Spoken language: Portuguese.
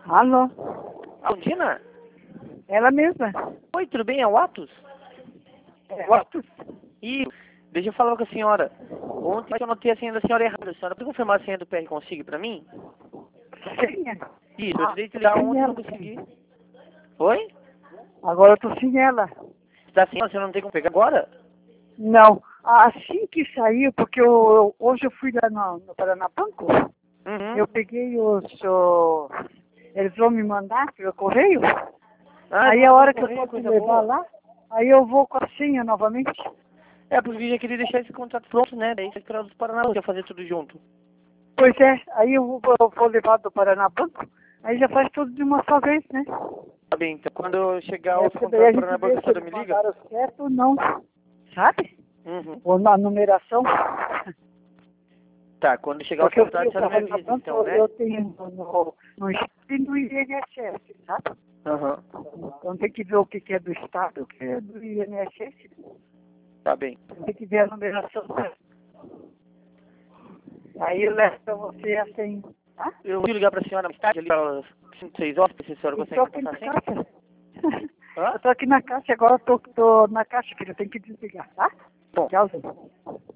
Alô? Aldina? Ela mesma. Oi, tudo bem? É o Atos? É, Atos? E deixa eu falar com a senhora. Ontem eu anotei a senha da senhora errada. A senhora pode confirmar a senha do PR Consigo pra mim? Senha? Isso, eu tentei te ligar ontem e não consegui. Oi? Agora eu tô sem ela. Tá sem ela, você não tem como pegar agora? Não. Assim que saiu, porque hoje eu fui lá no Paraná Banco, Uhum. eu peguei eles vão me mandar pelo correio, aí não, a hora que eu correio, posso coisa levar boa. lá, aí eu vou com a senha novamente. É, porque eu já queria deixar esse contrato pronto, né? Daí você esperava dos Paraná, você ia fazer tudo junto. Pois é, aí eu vou levar do Paraná Banco, aí já faz tudo de uma só vez, né? Tá bem, então quando eu chegar os Porque daí a contratos do gente Paraná vê Banco, a se senhora eles me liga? mandaram certo ou não, sabe? Uhum. Ou na numeração. Tá, quando chegar os Porque eu contratos, a senhora me avisa, banco, então, né? eu tenho no Estado e no INSS, sabe? Aham. Então tem que ver o que é do Estado e o que é do INSS. Tá bem. Tem que ver a numeração. Aí eu levo pra você assim, tá? Eu vou ligar pra senhora mais tarde, ali pelas 5, 6 horas, pra ver se a senhora Eu consegue tô me aqui passar na assim. caixa. Hã? Eu tô aqui na caixa, agora eu tô na caixa, filho. Eu tenho que desligar, tá? Bom. Tchauzinho.